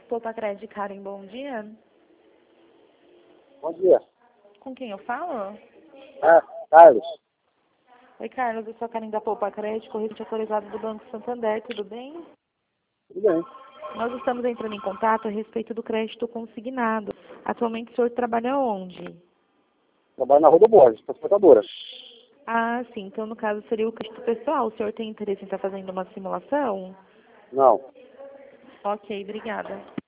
Poupa Crédito, Karen, bom dia. Bom dia. Com quem eu falo? Carlos. Oi, Carlos, eu sou a Karen da Poupa Crédito, corrente autorizado do Banco Santander, tudo bem? Tudo bem. Nós estamos entrando em contato a respeito do crédito consignado. Atualmente o senhor trabalha onde? Trabalho na Rua do Borges, transportadora. Ah, sim, então no caso seria o crédito pessoal. O senhor tem interesse em estar fazendo uma simulação? Não. Ok, obrigada.